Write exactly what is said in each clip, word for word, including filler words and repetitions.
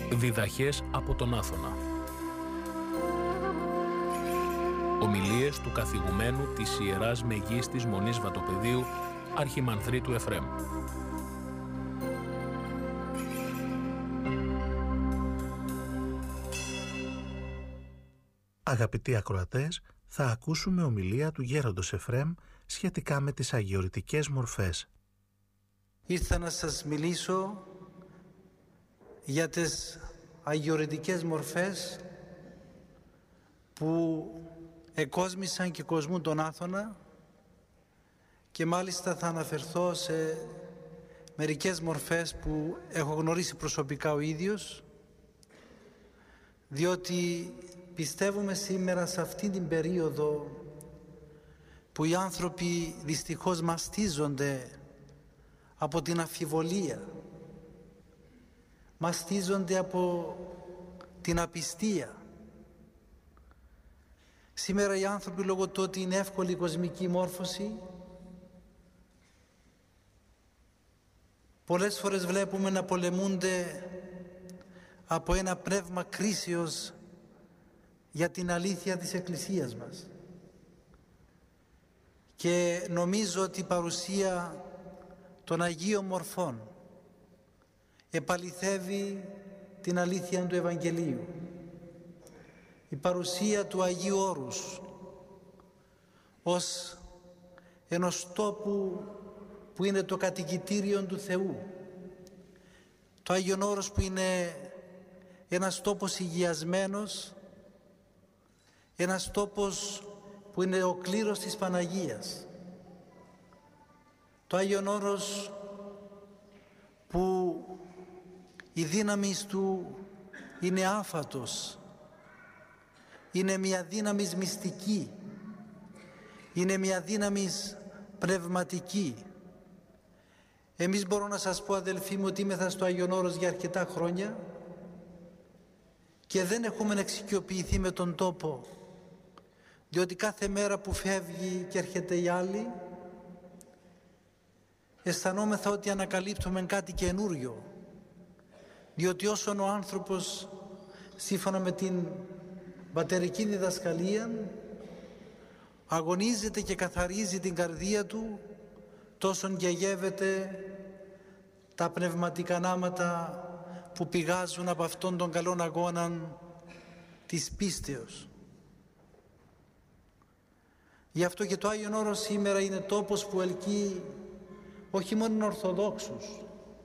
Διδαχές από τον Άθωνα. Ομιλίες του καθηγουμένου της Ιεράς Μεγίστης Μονής Βατοπεδίου, Αρχιμανδρίτου Εφραίμ. Αγαπητοί ακροατές, θα ακούσουμε ομιλία του γέροντος Εφραίμ σχετικά με τις αγιορητικές μορφές. Ήρθα να σας μιλήσω για τις αγιορητικές μορφές που εκόσμησαν και κοσμούν τον Άθωνα, και μάλιστα θα αναφερθώ σε μερικές μορφές που έχω γνωρίσει προσωπικά ο ίδιος, διότι πιστεύουμε σήμερα σε αυτή την περίοδο που οι άνθρωποι δυστυχώς μαστίζονται από την αμφιβολία, μαστίζονται από την απιστία. Σήμερα οι άνθρωποι, λόγω του ότι είναι εύκολη η κοσμική μόρφωση, πολλές φορές βλέπουμε να πολεμούνται από ένα πνεύμα κρίσεως για την αλήθεια της Εκκλησίας μας. Και νομίζω ότι η παρουσία των Αγίων Μορφών επαληθεύει την αλήθεια του Ευαγγελίου. Η παρουσία του Αγίου Όρους ως ενός τόπου που είναι το κατοικητήριο του Θεού. Το Άγιον Όρος που είναι ένας τόπος υγειασμένος, ένας τόπος που είναι ο κλήρος της Παναγίας. Το Άγιον Όρος που η δύναμη του είναι άφατος, είναι μια δύναμη μυστική, είναι μια δύναμη πνευματική. Εμείς μπορώ να σας πω, αδελφοί μου, ότι είμεθα στο Άγιον Όρος για αρκετά χρόνια και δεν έχουμε εξοικειοποιηθεί με τον τόπο, διότι κάθε μέρα που φεύγει και έρχεται η άλλη, αισθανόμεθα ότι ανακαλύπτουμε κάτι καινούριο, διότι όσον ο άνθρωπος, σύμφωνα με την πατερική διδασκαλία, αγωνίζεται και καθαρίζει την καρδία του, τόσον και γεύεται τα πνευματικά νάματα που πηγάζουν από αυτόν τον καλόν αγώνα της πίστεως. Γι' αυτό και το Άγιον Όρος σήμερα είναι τόπος που ελκύει όχι μόνο Ορθοδόξους,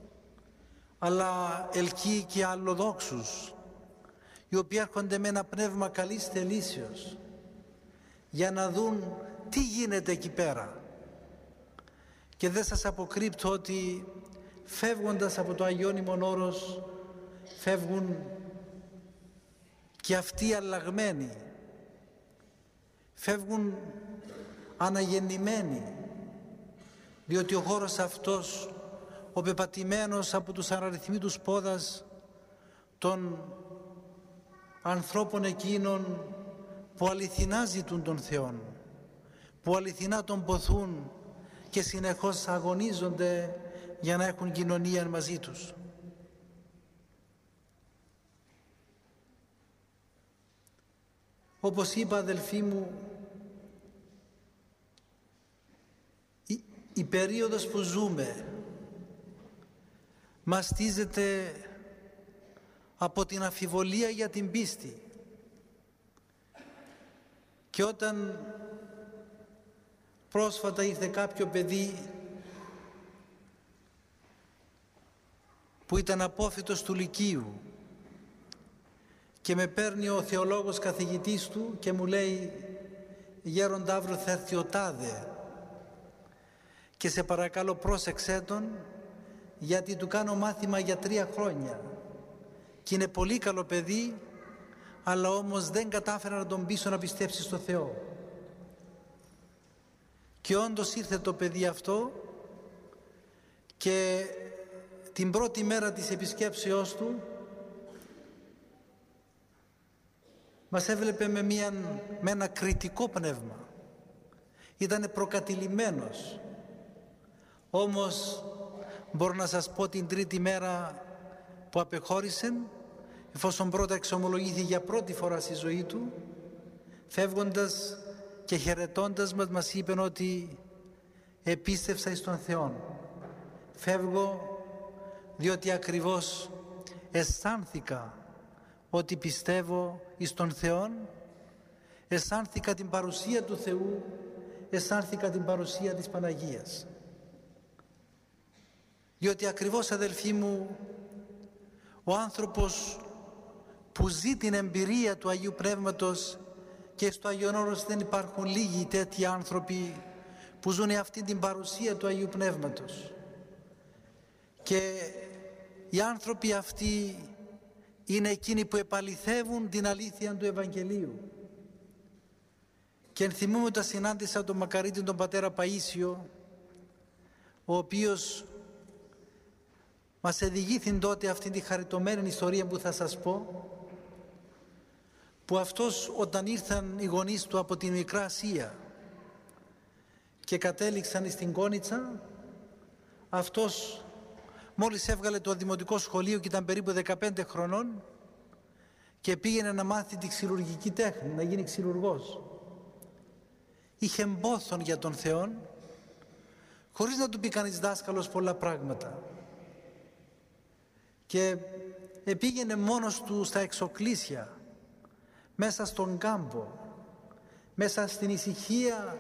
αλλά ελκύει και αλλοδόξους, οι οποίοι έρχονται με ένα πνεύμα καλής θελήσεως για να δουν τι γίνεται εκεί πέρα. Και δεν σας αποκρύπτω ότι φεύγοντας από το Αγιώνυμον Όρος φεύγουν και αυτοί αλλαγμένοι, φεύγουν αναγεννημένοι, διότι ο χώρος αυτός, ο πεπατημένος από τους αναριθμήτους πόδας των ανθρώπων εκείνων που αληθινά ζητούν τον Θεόν, που αληθινά τον ποθούν και συνεχώς αγωνίζονται για να έχουν κοινωνία μαζί τους. Όπως είπα, αδελφοί μου, η, η περίοδος που ζούμε μαστίζεται από την αμφιβολία για την πίστη. Και όταν πρόσφατα ήρθε κάποιο παιδί που ήταν απόφοιτος του Λυκείου και με παίρνει ο θεολόγος καθηγητής του και μου λέει: «Γέροντα, αύριο θα έρθει ο τάδε και σε παρακαλώ πρόσεξέ τον, γιατί του κάνω μάθημα για τρία χρόνια και είναι πολύ καλό παιδί, αλλά όμως δεν κατάφερα να τον πείσω να πιστέψει στο Θεό». Και όντως ήρθε το παιδί αυτό και την πρώτη μέρα της επισκέψεώς του μας έβλεπε με, μια, με ένα κριτικό πνεύμα. Ήτανε προκατηλημένος. Όμως μπορώ να σας πω, την τρίτη μέρα που απεχώρησε εφόσον πρώτα εξομολογήθηκε για πρώτη φορά στη ζωή του, φεύγοντας και χαιρετώντας μας, μας είπε ότι επίστευσα εις τον Θεόν. Φεύγω διότι ακριβώς αισθάνθηκα ότι πιστεύω εις τον Θεόν, αισθάνθηκα την παρουσία του Θεού, αισθάνθηκα την παρουσία της Παναγίας. Διότι ακριβώς, αδελφοί μου, ο άνθρωπος που ζει την εμπειρία του Αγίου Πνεύματος, και στο Άγιον Όρος δεν υπάρχουν λίγοι τέτοιοι άνθρωποι που ζουν αυτή την παρουσία του Αγίου Πνεύματος, και οι άνθρωποι αυτοί είναι εκείνοι που επαληθεύουν την αλήθεια του Ευαγγελίου. Και ενθυμούμαι όταν συνάντησα τον μακαρίτη τον πατέρα Παΐσιο, ο οποίος μας εδηγήθην τότε αυτή τη χαριτωμένη ιστορία που θα σας πω, που αυτός όταν ήρθαν οι γονείς του από την Μικρά Ασία και κατέληξαν στην Κόνιτσα, αυτός μόλις έβγαλε το δημοτικό σχολείο και ήταν περίπου δεκαπέντε χρονών και πήγαινε να μάθει τη ξυλουργική τέχνη, να γίνει ξυλουργός. Είχε μπόθον για τον Θεό, χωρίς να του πει κανείς δάσκαλος πολλά πράγματα. Και πήγαινε μόνος του στα εξοκλήσια, μέσα στον κάμπο, μέσα στην ησυχία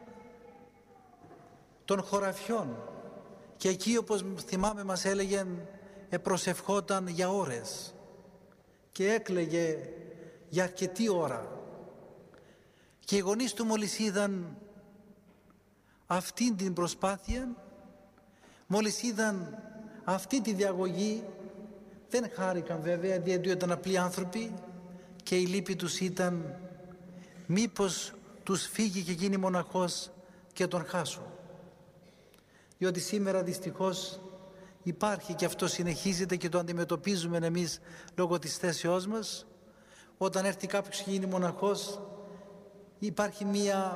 των χωραφιών, και εκεί, όπως θυμάμαι, μας έλεγε, προσευχόταν για ώρες και έκλαιγε για αρκετή ώρα. Και οι γονείς του μόλις είδαν αυτή την προσπάθεια, μόλις είδαν αυτή τη διαγωγή, δεν χάρηκαν βέβαια, διότι ήταν απλοί άνθρωποι, και η λύπη τους ήταν μήπως τους φύγει και γίνει μοναχός και τον χάσω. Διότι σήμερα δυστυχώς υπάρχει, και αυτό συνεχίζεται και το αντιμετωπίζουμε εμείς λόγω της θέσεώς μας, όταν έρθει κάποιος και γίνει μοναχός, υπάρχει μία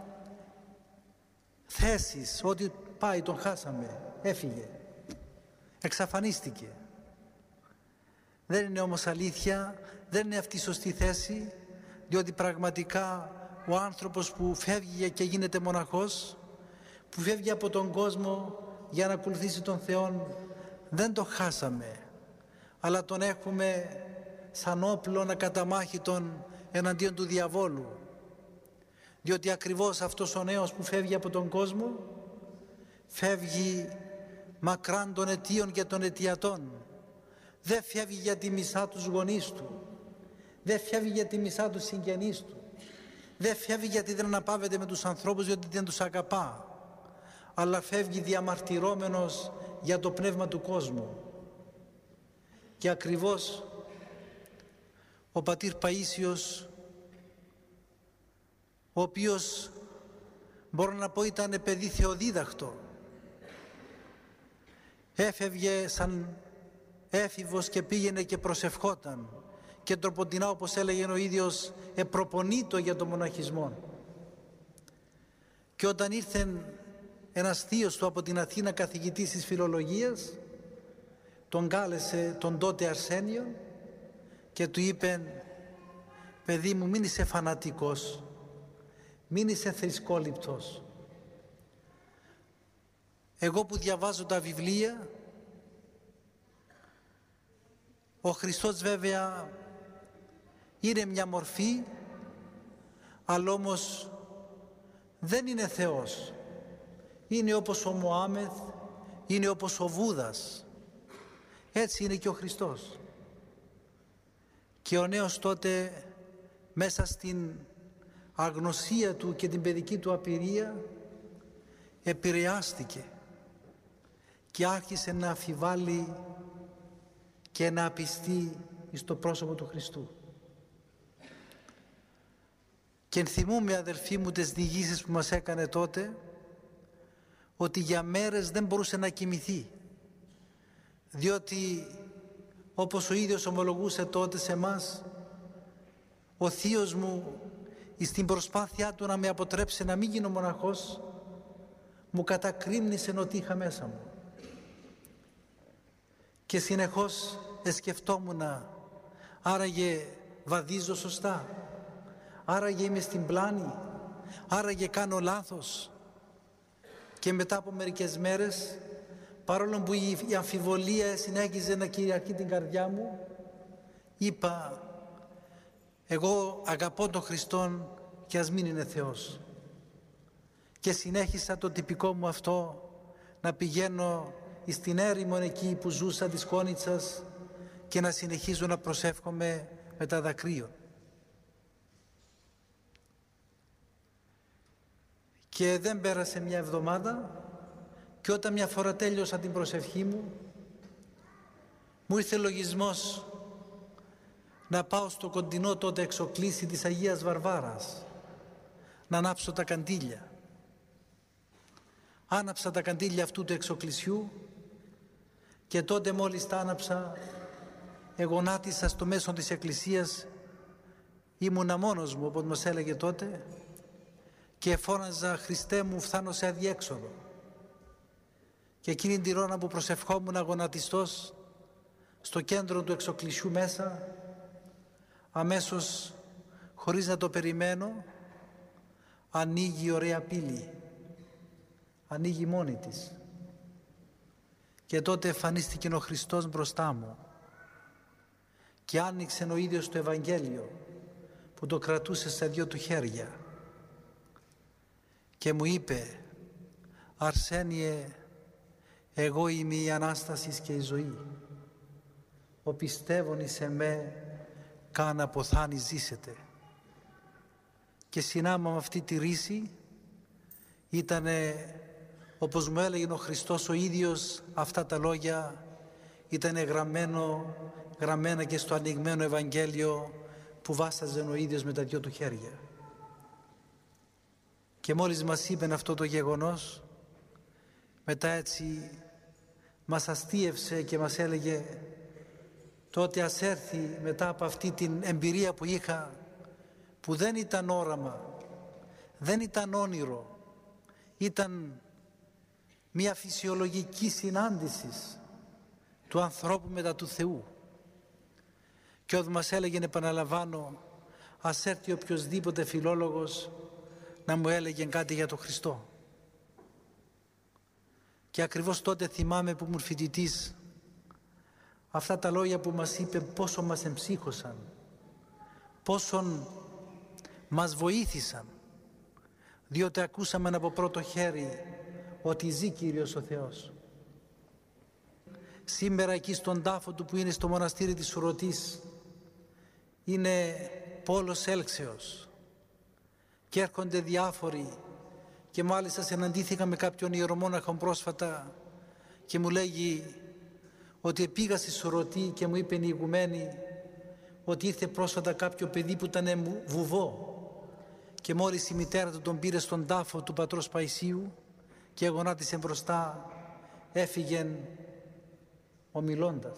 θέση ότι πάει, τον χάσαμε, έφυγε, εξαφανίστηκε. Δεν είναι όμως αλήθεια, δεν είναι αυτή η σωστή θέση, διότι πραγματικά ο άνθρωπος που φεύγει και γίνεται μοναχός, που φεύγει από τον κόσμο για να ακολουθήσει τον Θεό, δεν το χάσαμε, αλλά τον έχουμε σαν όπλο να καταμάχει τον εναντίον του διαβόλου. Διότι ακριβώς αυτός ο νέος που φεύγει από τον κόσμο, φεύγει μακράν των αιτίων και των αιτιατών. Δεν φεύγει για τη μισά τους γονείς του, δεν φεύγει για τη μισά τους συγγενείς του, δεν φεύγει γιατί δεν αναπαύεται με τους ανθρώπους διότι δεν τους αγαπά, αλλά φεύγει διαμαρτυρώμενος για το πνεύμα του κόσμου. Και ακριβώς ο πατήρ Παΐσιος, ο οποίος μπορώ να πω ήταν παιδί θεοδίδακτο, έφευγε σαν έφηβος και πήγαινε και προσευχόταν και τροποντινά, όπως έλεγε ο ίδιος, επροπονείτο για τον μοναχισμό. Και όταν ήρθε ένας θείος του από την Αθήνα, καθηγητής της φιλολογίας, τον κάλεσε τον τότε Αρσένιο και του είπε, παιδί μου, μην είσαι φανατικός, μην είσαι θρησκόληπτος. Εγώ που διαβάζω τα βιβλία, ο Χριστός βέβαια είναι μια μορφή, αλλά όμως δεν είναι Θεός. Είναι όπως ο Μωάμεθ, είναι όπως ο Βούδας. Έτσι είναι και ο Χριστός. Και ο νέος τότε, μέσα στην αγνωσία του και την παιδική του απειρία, επηρεάστηκε και άρχισε να αμφιβάλλει και να απιστεί στο πρόσωπο του Χριστού. Και θυμούμαι, αδελφοί μου, τις διηγήσεις που μας έκανε τότε, ότι για μέρες δεν μπορούσε να κοιμηθεί, διότι όπως ο ίδιος ομολογούσε τότε σε μας, ο θείος μου στην προσπάθειά του να με αποτρέψει να μην γίνω μοναχός, μου κατακρίμνησε ότι είχα μέσα μου. Και συνεχώς εσκεφτόμουν Άραγε βαδίζω σωστά, άραγε είμαι στην πλάνη, άραγε κάνω λάθος. Και μετά από μερικές μέρες, παρόλο που η αμφιβολία συνέχιζε να κυριαρχεί την καρδιά μου, είπα, εγώ αγαπώ τον Χριστόν και ας μην είναι Θεός. Και συνέχισα το τυπικό μου αυτό, να πηγαίνω στην έρημο εκεί που ζούσα της Κόνιτσας και να συνεχίζω να προσεύχομαι με τα δακρύων. Και δεν πέρασε μια εβδομάδα και όταν μια φορά τέλειωσα την προσευχή μου, μου ήρθε λογισμός να πάω στο κοντινό τότε εξοκλήσι της Αγίας Βαρβάρας, να ανάψω τα καντήλια. Άναψα τα καντήλια αυτού του εξοκλησιού και τότε μόλις τα άναψα, εγωνάτισα στο μέσο της εκκλησίας, ήμουνα μόνος μου όπως μας έλεγε τότε, και φώναζα, Χριστέ μου, φθάνω σε αδιέξοδο. Και εκείνη την ώρα που προσευχόμουν αγωνατιστός στο κέντρο του εξοκλησιού μέσα, αμέσως χωρίς να το περιμένω, ανοίγει η ωραία πύλη, ανοίγει μόνη της. Και τότε εμφανίστηκε ο Χριστός μπροστά μου και άνοιξε ο ίδιος το Ευαγγέλιο που το κρατούσε στα δυο του χέρια και μου είπε, Αρσένιε, εγώ είμαι η Ανάσταση και η ζωή. Ο πιστεύων εις εμέ, καν αποθάνει ζήσετε. Και συνάμα με αυτή τη ρίση ήτανε, όπως μου έλεγε ο Χριστός ο ίδιος, αυτά τα λόγια ήτανε γραμμένο, γραμμένα και στο ανοιγμένο Ευαγγέλιο που βάσταζε ο ίδιος με τα δυο του χέρια. Και μόλις μας είπε αυτό το γεγονός, μετά έτσι μας αστείευσε και μας έλεγε, τότε ας έρθει μετά από αυτή την εμπειρία που είχα, που δεν ήταν όραμα, δεν ήταν όνειρο, ήταν μια φυσιολογική συνάντηση του ανθρώπου μετά του Θεού. Και όταν μας έλεγε, επαναλαμβάνω, ας έρθει οποιοσδήποτε φιλόλογος να μου έλεγε κάτι για τον Χριστό. Και ακριβώς τότε θυμάμαι που ήμουν φοιτητής, αυτά τα λόγια που μας είπε πόσο μας εμψύχωσαν, πόσον μας βοήθησαν, διότι ακούσαμε από πρώτο χέρι ότι ζει Κύριος ο Θεός. Σήμερα εκεί στον τάφο του που είναι στο μοναστήρι της Σουρωτής είναι πόλος έλξεως και έρχονται διάφοροι, και μάλιστα συναντήθηκα με κάποιον ιερομόναχο πρόσφατα και μου λέγει ότι πήγα στη Σουρωτή και μου είπε η ηγουμένη ότι ήρθε πρόσφατα κάποιο παιδί που ήταν βουβό και μόλις η μητέρα του τον πήρε στον τάφο του πατρός Παϊσίου και γονάτισε μπροστά, έφυγεν ομιλώντας.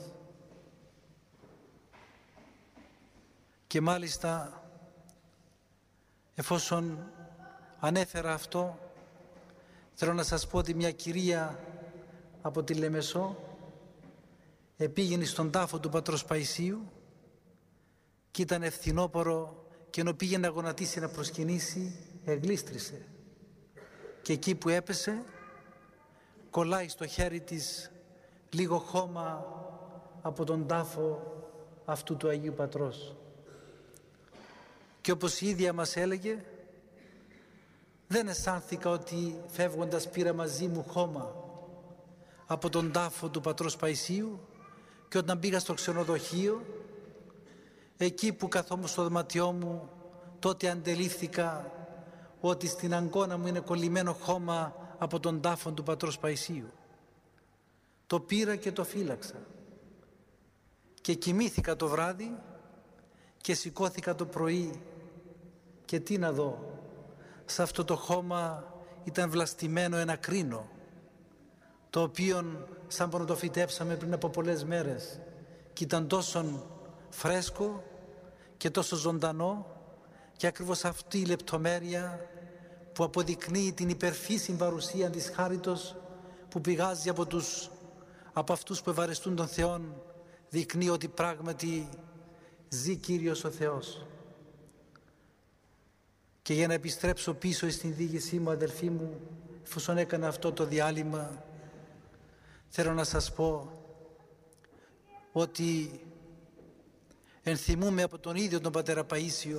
Και μάλιστα εφόσον ανέφερα αυτό, θέλω να σας πω ότι μια κυρία από τη Λεμεσό επήγαινε στον τάφο του πατρός Παϊσίου και ήταν ευθυνόπορο και ενώ πήγαινε να γονατίσει να προσκυνήσει, εγλίστρισε. Και εκεί που έπεσε, κολλάει στο χέρι της λίγο χώμα από τον τάφο αυτού του Αγίου Πατρός. Και όπως η ίδια μας έλεγε, δεν αισθάνθηκα ότι φεύγοντας πήρα μαζί μου χώμα από τον τάφο του πατρός Παϊσίου, και όταν πήγα στο ξενοδοχείο, εκεί που καθόμουν στο δωματιό μου, τότε αντελήφθηκα ότι στην αγκώνα μου είναι κολλημένο χώμα από τον τάφο του πατρός Παϊσίου. Το πήρα και το φύλαξα και κοιμήθηκα το βράδυ και σηκώθηκα το πρωί και τι να δω, σε αυτό το χώμα ήταν βλαστημένο ένα κρίνο, το οποίο σαν που το φυτέψαμε πριν από πολλές μέρες και ήταν τόσο φρέσκο και τόσο ζωντανό, και ακριβώς αυτή η λεπτομέρεια που αποδεικνύει την υπερφύσιν παρουσία της χάριτος που πηγάζει από, τους, από αυτούς που ευαρεστούν τον Θεόν, δεικνύει ότι πράγματι ζει Κύριος ο Θεός. Και για να επιστρέψω πίσω στην διοίκησή μου, αδελφοί μου, εφόσον έκανα αυτό το διάλειμμα, θέλω να σας πω ότι ενθυμούμε από τον ίδιο τον πατέρα Παΐσιο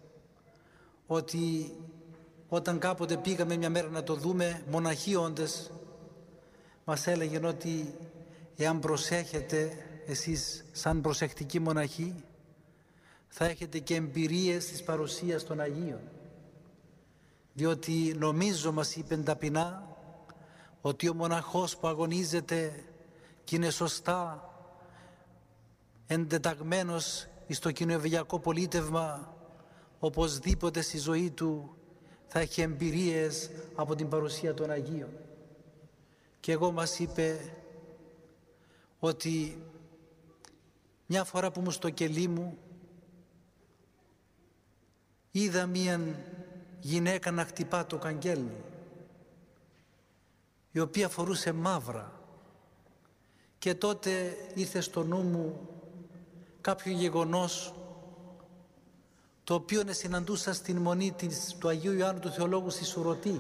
ότι όταν κάποτε πήγαμε μια μέρα να το δούμε, μοναχοί όντες, μας έλεγαν ότι εάν προσέχετε εσείς σαν προσεκτικοί μοναχοί, θα έχετε και εμπειρίες της παρουσίας των Αγίων. Διότι νομίζω, μας είπεν ταπεινά, ότι ο μοναχός που αγωνίζεται και είναι σωστά εντεταγμένος στο κοινοβουλιακό πολίτευμα, οπωσδήποτε στη ζωή του θα έχει εμπειρίες από την παρουσία των Αγίων. Και εγώ, μας είπε, ότι μια φορά που ήμουν στο κελί μου, είδα μία γυναίκα να χτυπά το καγγέλι, η οποία φορούσε μαύρα, και τότε ήρθε στο νου μου κάποιο γεγονός το οποίο συναντούσα στην μονή της, του Αγίου Ιωάννου του Θεολόγου στη Σουρωτή.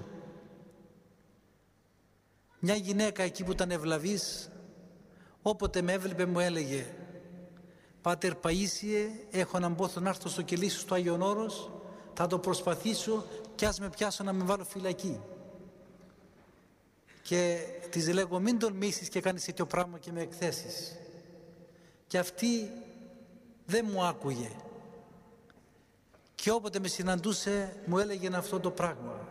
Μια γυναίκα εκεί που ήταν ευλαβής, όποτε με έβλεπε μου έλεγε «Πάτερ Παΐσιε, έχω έναν πόθο να έρθω στο κελί σου στο Άγιον Όρος, θα το προσπαθήσω κι ας με πιάσω να με βάλω φυλακή». Και της λέγω «Μην τολμήσεις και κάνεις τέτοιο πράγμα και με εκθέσεις». Και αυτή δεν μου άκουγε. Και όποτε με συναντούσε μου έλεγε αυτό το πράγμα.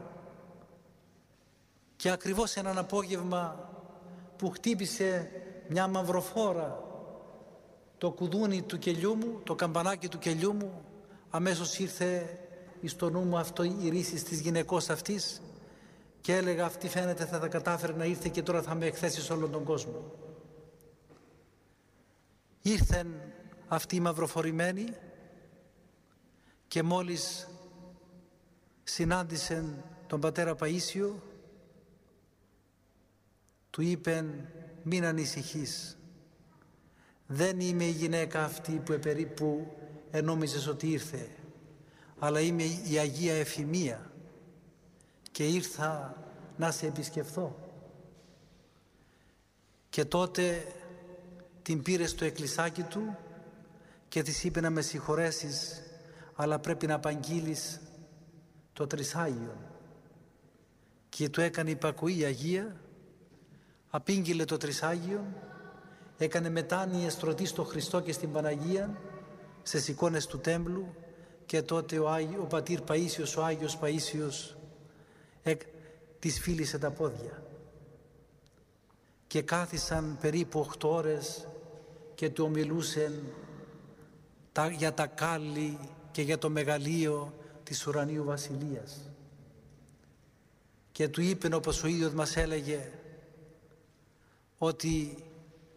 Και ακριβώς έναν απόγευμα που χτύπησε μια μαυροφόρα το κουδούνι του κελιού μου, το καμπανάκι του κελιού μου, αμέσως ήρθε στο νου μου αυτό, η ρίση της γυναικός αυτής, και έλεγα αυτή φαίνεται θα τα κατάφερε να ήρθε και τώρα θα με εκθέσει σε όλον τον κόσμο. Ήρθεν αυτή η μαυροφορημένη και μόλις συνάντησεν τον πατέρα Παΐσιο, του είπεν «Μην ανησυχείς, δεν είμαι η γυναίκα αυτή που, επερί, που ενόμιζες ότι ήρθε, αλλά είμαι η Αγία Εφημία και ήρθα να σε επισκεφθώ». Και τότε την πήρε στο εκκλησάκι του και της είπε «Να με συγχωρέσεις, αλλά πρέπει να απαγγείλεις το Τρισάγιον». Και του έκανε υπακοή η Αγία, απήγγειλε το Τρισάγιον, έκανε μετάνοια στρωτή στο Χριστό και στην Παναγία στις εικόνες του τέμπλου, και τότε ο, Άγιο, ο πατήρ Παΐσιος, ο Άγιος Παΐσιος, ε, της φίλησε τα πόδια. Και κάθισαν περίπου οχτώ ώρες και του ομιλούσαν τα, για τα κάλλη και για το μεγαλείο της ουρανίου βασιλείας. Και του είπε, όπως ο ίδιος μας έλεγε, ότι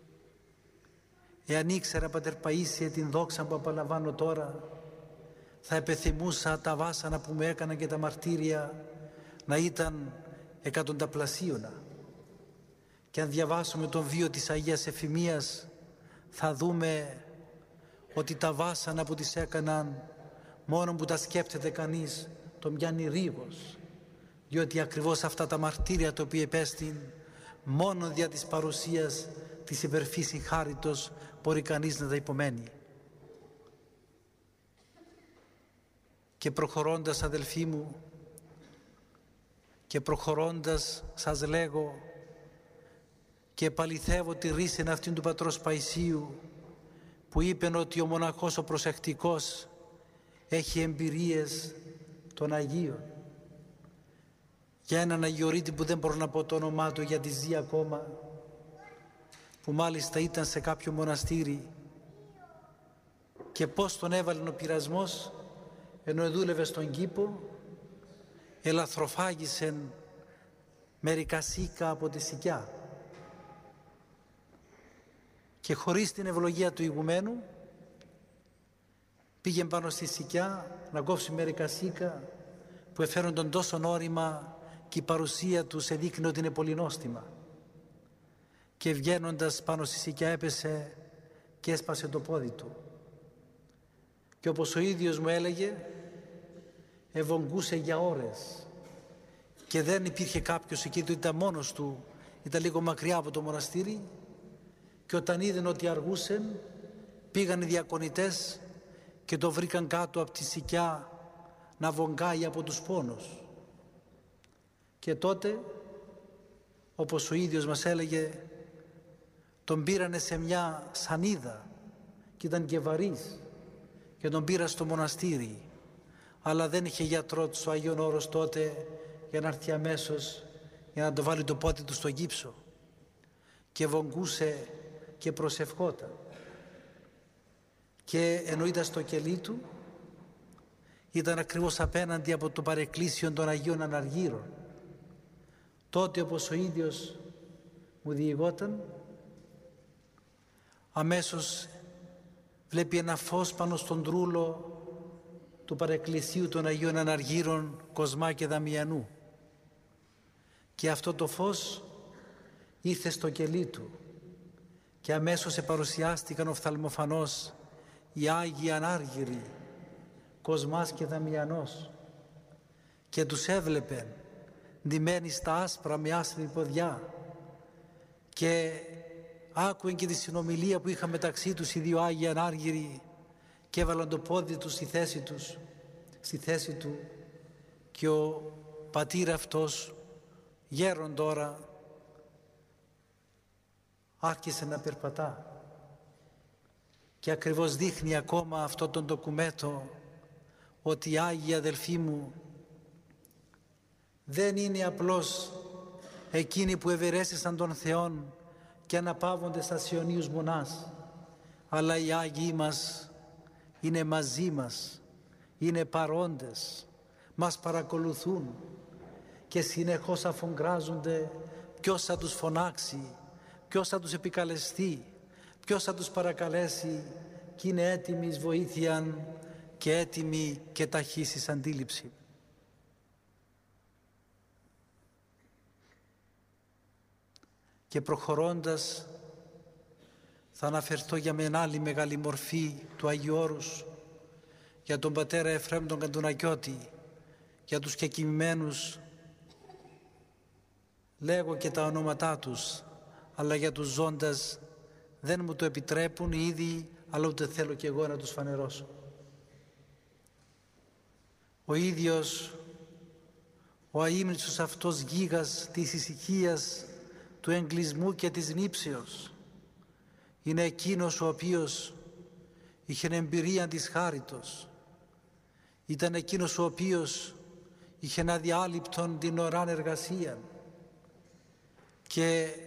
εάν ήξερα, πατέρ Παΐσιε, την δόξα που απολαμβάνω τώρα, θα επιθυμούσα τα βάσανα που μου έκαναν και τα μαρτύρια να ήταν εκατονταπλασίωνα. Και αν διαβάσουμε τον βίο της Αγίας Εφημίας, θα δούμε ότι τα βάσανα που τις έκαναν, μόνο που τα σκέπτεται κανείς, τον πιάνει ρίγος, διότι ακριβώς αυτά τα μαρτύρια τα οποία επέστην, μόνο δια της παρουσίας της υπερφύσιν χάριτος μπορεί κανείς να τα υπομένει. Και προχωρώντας, αδελφοί μου, και προχωρώντας σας λέγω και επαληθεύω τη ρίση αυτήν του πατρός Παϊσίου, που είπεν ότι ο μοναχός ο προσεκτικός έχει εμπειρίες των Αγίων. Για έναν Αγιορείτη που δεν μπορώ να πω το όνομά του γιατί ζει ακόμα, που μάλιστα ήταν σε κάποιο μοναστήρι, και πώς τον έβαλε ο πειρασμός, ενώ δούλευε στον κήπο, ελαθροφάγησεν μερικά σίκα από τη σικιά, και χωρίς την ευλογία του ηγουμένου πήγε πάνω στη σικιά να κόψει μερικά σίκα που εφέρονταν τόσο όρημα και η παρουσία του σε δείχνει ότι είναι πολύ νόστιμα, και βγαίνοντας πάνω στη σικιά έπεσε και έσπασε το πόδι του. Και όπως ο ίδιος μου έλεγε, ευογγούσε για ώρες και δεν υπήρχε κάποιος εκεί, του ήταν μόνος του, ήταν λίγο μακριά από το μοναστήρι, και όταν είδαν ότι αργούσαν, πήγαν οι διακονητές και το βρήκαν κάτω από τη σικιά να βογγάει από τους πόνους. Και τότε, όπως ο ίδιος μας έλεγε, τον πήρανε σε μια σανίδα και ήταν και βαρύς και τον πήρα στο μοναστήρι, αλλά δεν είχε γιατρό του ο Άγιον Όρος τότε για να έρθει αμέσως για να το βάλει το πόδι του στο γύψο, και βογγούσε και προσευχόταν. Και ενώ ήταν στο κελί του, ήταν ακριβώς απέναντι από το παρεκκλήσιο των Αγίων Αναργύρων. Τότε, όπως ο ίδιος μου διηγόταν, αμέσως βλέπει ένα φως πάνω στον τρούλο του παρεκκλησίου των Αγίων Αναργύρων Κοσμά και Δαμιανού, και αυτό το φως ήρθε στο κελί του και αμέσως επαρουσιάστηκαν οφθαλμοφανώς οι Άγιοι Ανάργυροι Κοσμάς και Δαμιανός, και τους έβλεπε ντυμένοι στα άσπρα με άσπρη ποδιά, και άκουεν και τη συνομιλία που είχαν μεταξύ τους οι δύο Άγιοι Ανάργυροι και έβαλαν το πόδι τους στη θέση τους, στη θέση του, και ο πατήρ αυτός, γέρον τώρα, άρχισε να περπατά. Και ακριβώς δείχνει ακόμα αυτό τον ντοκουμέντο ότι οι Άγιοι αδελφοί μου δεν είναι απλώς εκείνοι που ευερέστησαν τον Θεόν και αναπαύονται στα Ιωνίους μονάς, αλλά οι Άγιοι μας είναι μαζί μας, είναι παρόντες, μας παρακολουθούν και συνεχώς αφογκράζονται ποιος θα τους φωνάξει, ποιος θα τους επικαλεστεί, ποιος θα τους παρακαλέσει, και είναι έτοιμοι εις βοήθειαν και έτοιμοι και ταχύς εις αντίληψη. Και προχωρώντας θα αναφερθώ για μια άλλη μεγάλη μορφή του Αγίου Όρους, για τον πατέρα Εφραίμ τον Καντουνακιώτη. Για τους κεκοιμημένους λέγω και τα ονόματά τους, αλλά για τους ζώντας δεν μου το επιτρέπουν ήδη, αλλά ούτε θέλω και εγώ να τους φανερώσω. Ο ίδιος ο αείμνηστος αυτός γίγας της ησυχίας, του εγκλισμού και της νύψεως είναι εκείνος ο οποίος είχε εμπειρία της χάριτος, ήταν εκείνος ο οποίος είχε ένα διάλειπτον την ωράν εργασία και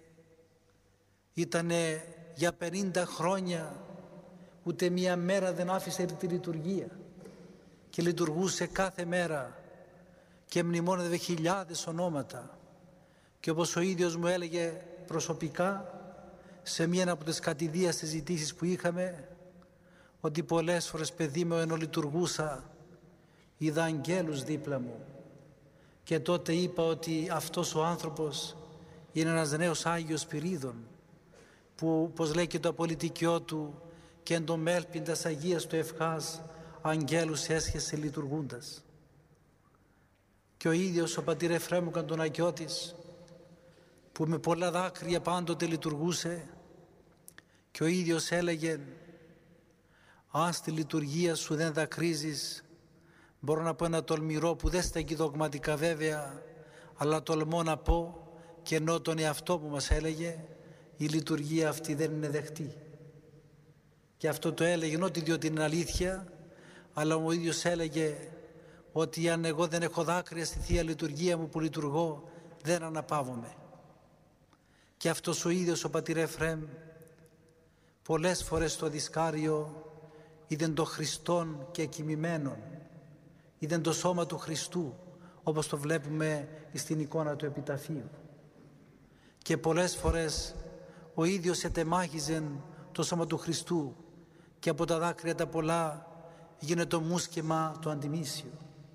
ήτανε για πενήντα χρόνια ούτε μία μέρα δεν άφησε τη λειτουργία και λειτουργούσε κάθε μέρα και μνημόνευε χιλιάδες ονόματα. Και όπως ο ίδιος μου έλεγε προσωπικά σε μία από τις κατηδίες συζητήσεις που είχαμε, ότι πολλές φορές, παιδί μου, ενώ λειτουργούσα είδα αγγέλους δίπλα μου, και τότε είπα ότι αυτός ο άνθρωπος είναι ένας νέος Άγιος Σπυρίδων που, πως λέει και το απολυτικιό του, και εν το μέλπιντας Αγίας του ευχάς αγγέλους έσχεσε λειτουργούντας. Και ο ίδιος ο πατήρ Εφραίμ ο Καντουνακιώτης, που με πολλά δάκρυα πάντοτε λειτουργούσε, και ο ίδιος έλεγε, αν στη λειτουργία σου δεν δακρύζεις, μπορώ να πω ένα τολμηρό που δεν στέκει δογματικά βέβαια, αλλά τολμώ να πω, και ενώ τον εαυτό που μας έλεγε, η λειτουργία αυτή δεν είναι δεχτή. Και αυτό το έλεγε όχι διότι είναι αλήθεια, αλλά ο ίδιος έλεγε ότι αν εγώ δεν έχω δάκρυα στη Θεία Λειτουργία μου που λειτουργώ, δεν αναπαύομαι. Και αυτός ο ίδιος ο πατήρ Εφραίμ πολλές φορές στο δισκάριο είδεν το Χριστόν και κοιμημένον, είδεν το σώμα του Χριστού όπως το βλέπουμε στην εικόνα του επιταφείου. Και πολλές φορές ο ίδιος ετεμάχιζεν το σώμα του Χριστού και από τα δάκρυα τα πολλά γίνεται το μουσκεμα το αντιμήσιο.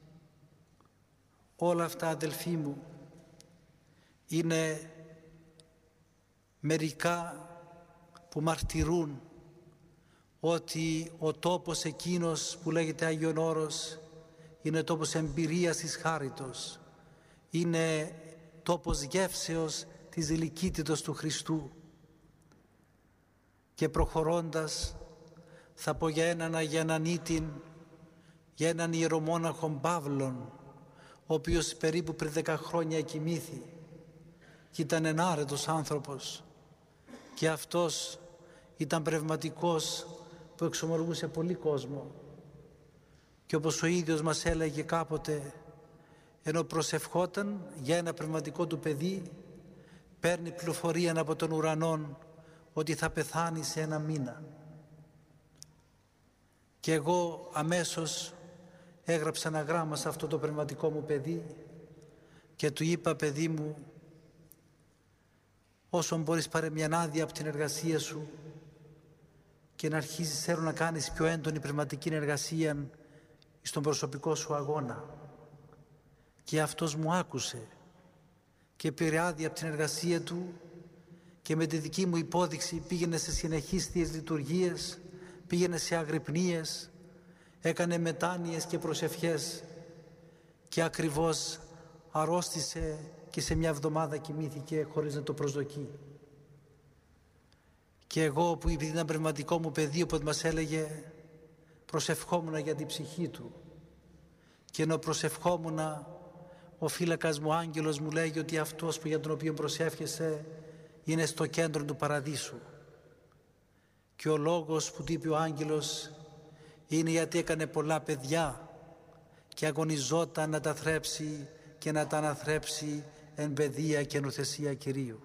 Όλα αυτά, αδελφοί μου, είναι μερικά που μαρτυρούν ότι ο τόπος εκείνος που λέγεται Άγιον Όρος είναι τόπος εμπειρίας της χάριτος, είναι τόπος γεύσεως της ηλικίτητος του Χριστού. Και προχωρώντας θα πω για έναν Αγιανανίτην, για έναν ιερομόναχο Παύλον, ο οποίος περίπου πριν δέκα χρόνια εκοιμήθη και ήταν ενάρετος άνθρωπος, και αυτός ήταν πνευματικός που εξομολογούσε πολύ κόσμο, και όπως ο ίδιος μας έλεγε κάποτε, ενώ προσευχόταν για ένα πνευματικό του παιδί, παίρνει πληροφορία από τον ουρανόν ότι θα πεθάνει σε ένα μήνα. Και εγώ αμέσως έγραψα ένα γράμμα σε αυτό το πνευματικό μου παιδί και του είπα, παιδί μου, όσο μπορείς πάρε μια άδεια από την εργασία σου και να αρχίσεις θέλω να κάνεις πιο έντονη πνευματική εργασία στον προσωπικό σου αγώνα. Και αυτός μου άκουσε και πήρε άδεια από την εργασία του και με τη δική μου υπόδειξη πήγαινε σε συνεχείς θείες λειτουργίες, πήγαινε σε αγρυπνίες, έκανε μετάνοιες και προσευχές και ακριβώς αρρώστησε και σε μια εβδομάδα κοιμήθηκε χωρίς να το προσδοκεί. Και εγώ που επειδή ήταν πνευματικό μου παιδί, όπως μας έλεγε, προσευχόμουν για την ψυχή του, και ενώ προσευχόμουν, ο φύλακας μου άγγελος μου λέγει ότι αυτός που για τον οποίο προσεύχεσαι είναι στο κέντρο του παραδείσου. Και ο λόγος που του είπε ο άγγελος είναι γιατί έκανε πολλά παιδιά και αγωνιζόταν να τα θρέψει και να τα αναθρέψει εν παιδεία και νουθεσία Κυρίου.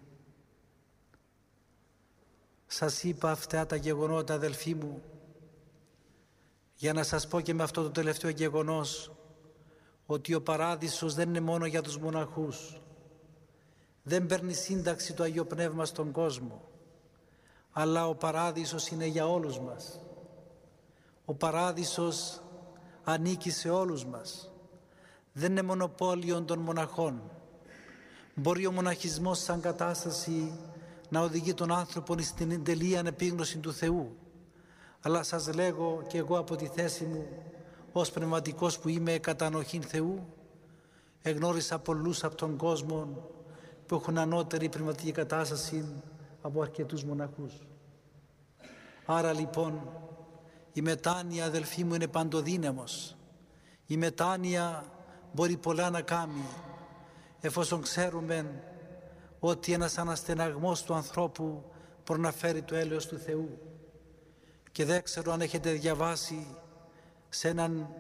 Σας είπα αυτά τα γεγονότα, αδελφοί μου, για να σας πω και με αυτό το τελευταίο γεγονός ότι ο παράδεισος δεν είναι μόνο για τους μοναχούς. Δεν παίρνει σύνταξη το Αγίο Πνεύμα στον κόσμο, αλλά ο παράδεισος είναι για όλους μας. Ο παράδεισος ανήκει σε όλους μας. Δεν είναι μονοπόλιο των μοναχών. Μπορεί ο μοναχισμός σαν κατάσταση να οδηγεί τον άνθρωπο στην τελή ανεπίγνωση του Θεού. Αλλά σας λέγω και εγώ από τη θέση μου ως πνευματικός που είμαι κατά ανοχήν Θεού, εγνώρισα πολλούς από τον κόσμο που έχουν ανώτερη πνευματική κατάσταση από αρκετούς μοναχούς. Άρα λοιπόν η μετάνοια, αδελφοί μου, είναι παντοδύναμος. Η μετάνοια μπορεί πολλά να κάνει, εφόσον ξέρουμε ότι ένας αναστεναγμός του ανθρώπου μπορεί να φέρει το έλεος του Θεού. Και δεν ξέρω αν έχετε διαβάσει σε έναν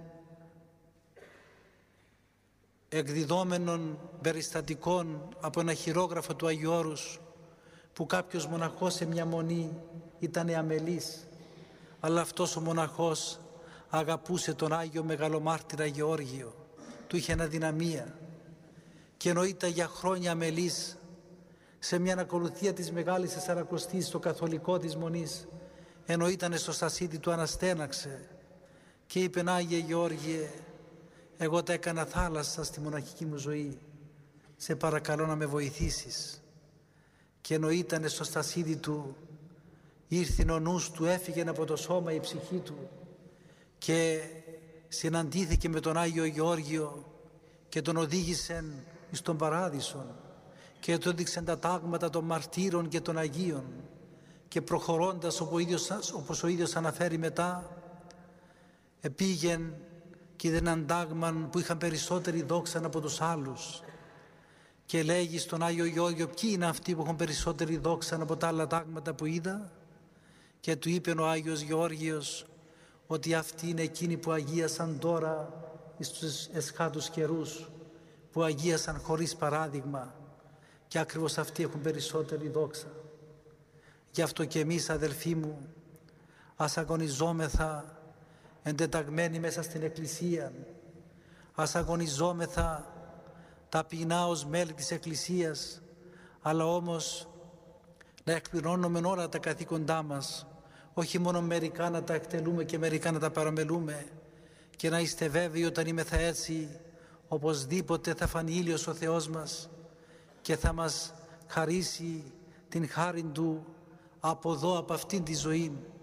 εκδιδόμενων περιστατικών από ένα χειρόγραφο του Αγίου Όρους, που κάποιος μοναχός σε μια μονή ήταν αμελής, αλλά αυτός ο μοναχός αγαπούσε τον Άγιο Μεγαλομάρτυρα Γεώργιο, του είχε αδυναμία, και ενώ ήταν για χρόνια αμελής, σε μια ακολουθία της Μεγάλης Τεσσαρακοστής στο καθολικό της μονής, ενώ ήταν στο στασίδι του, αναστέναξε και είπε, Άγιε Γεώργιε, εγώ τα έκανα θάλασσα στη μοναχική μου ζωή, σε παρακαλώ να με βοηθήσεις. Και ενώ ήταν στο στασίδι του, ήρθε ο νους του, έφυγε από το σώμα η ψυχή του και συναντήθηκε με τον Άγιο Γεώργιο και τον οδήγησε στον Παράδεισο και του έδειξαν τα τάγματα των μαρτύρων και των Αγίων, και προχωρώντας όπως ο ίδιος αναφέρει μετά, επήγεν και είδε έναν τάγμα που είχαν περισσότερη δόξα από τους άλλους και λέγει στον Άγιο Γεώργιο, ποιοι είναι αυτοί που έχουν περισσότερη δόξα από τα άλλα τάγματα που είδα, και του είπε ο Άγιος Γεώργιος ότι αυτοί είναι εκείνοι που αγίασαν τώρα στους εσχάτους καιρούς, που αγίασαν χωρίς παράδειγμα, και ακριβώς αυτοί έχουν περισσότερη δόξα. Γι' αυτό και εμείς, αδελφοί μου, ας αγωνιζόμεθα εντεταγμένοι μέσα στην Εκκλησία, ας αγωνιζόμεθα ταπεινά ως μέλη της Εκκλησίας, αλλά όμως να εκπληρώνουμε όλα τα καθήκοντά μας, όχι μόνο μερικά να τα εκτελούμε και μερικά να τα παραμελούμε, και να είστε βέβαιοι όταν είμεθα έτσι, οπωσδήποτε θα φανεί ήλιος ο Θεός μας και θα μας χαρίσει την χάριν Του από εδώ, από αυτήν τη ζωή,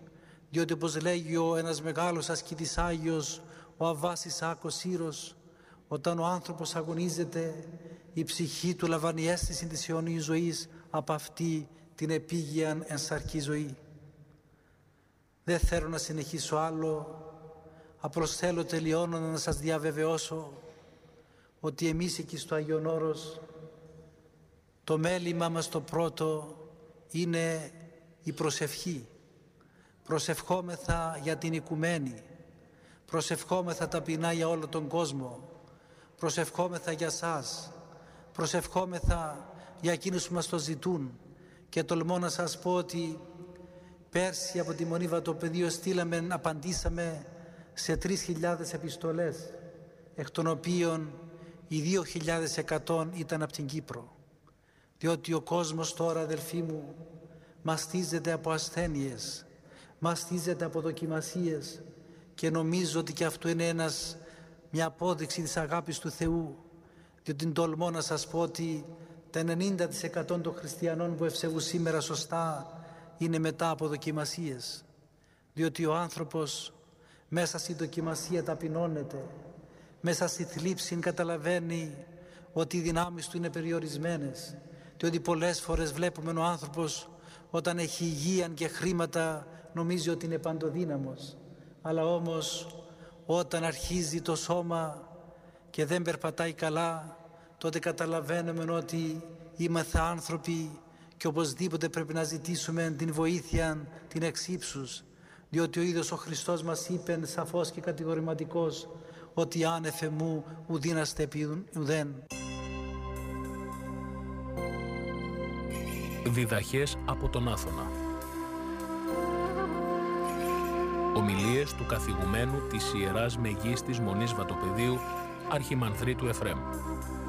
διότι όπως λέγει ο ένας μεγάλος ασκητής Άγιος, ο Αββάς Ισάκος Σύρος, όταν ο άνθρωπος αγωνίζεται, η ψυχή του λαμβάνει αίσθηση της αιώνιης ζωής από αυτή την επίγειαν ενσαρκή ζωή. Δεν θέλω να συνεχίσω άλλο, απλώς θέλω τελειώνοντα να σας διαβεβαιώσω ότι εμείς εκεί στο Άγιον Όρος το μέλημά μας το πρώτο είναι η προσευχή. Προσευχόμεθα για την οικουμένη, προσευχόμεθα ταπεινά για όλο τον κόσμο, προσευχόμεθα για σας, προσευχόμεθα για εκείνους που μας το ζητούν και τολμώ να σας πω ότι πέρσι από τη Μονή Βατοπεδίου στείλαμε, απαντήσαμε σε τρεις χιλιάδες επιστολές, εκ των οποίων οι δύο χιλιάδες εκατό ήταν από την Κύπρο. Διότι ο κόσμος τώρα, αδελφοί μου, μαστίζεται από ασθένειες, μαστίζεται από δοκιμασίες και νομίζω ότι και αυτό είναι ένας, μια απόδειξη της αγάπης του Θεού, διότι τολμώ να σας πω ότι τα ενενήντα τοις εκατό των χριστιανών που ευσεβούν σήμερα σωστά είναι μετά από δοκιμασίες, διότι ο άνθρωπος μέσα στη δοκιμασία ταπεινώνεται, μέσα στη θλίψη καταλαβαίνει ότι οι δυνάμεις του είναι περιορισμένες, διότι πολλές φορές βλέπουμε ο άνθρωπος όταν έχει υγεία και χρήματα νομίζει ότι είναι παντοδύναμος, αλλά όμως όταν αρχίζει το σώμα και δεν περπατάει καλά, τότε καταλαβαίνουμε ότι είμαστε άνθρωποι και οπωσδήποτε πρέπει να ζητήσουμε την βοήθεια την εξύψους, διότι ο ίδιος ο Χριστός μας είπε σαφώς και κατηγορηματικός ότι άνευ εμού ουδήναστε επί ουδέν. Διδαχές από τον Άθωνα. Ομιλίες του καθηγουμένου της Ιεράς Μεγίστης Μονής Βατοπεδίου Αρχιμανδρίτου Εφραίμ.